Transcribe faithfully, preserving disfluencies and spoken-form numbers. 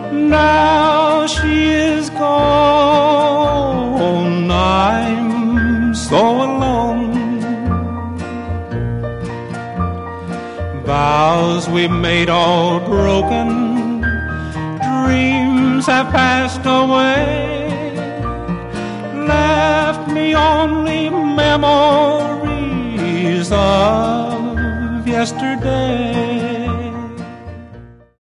Now she is gone, I'm so alone. Vows we made all broken, dreams have passed away, left me only memories of yesterday.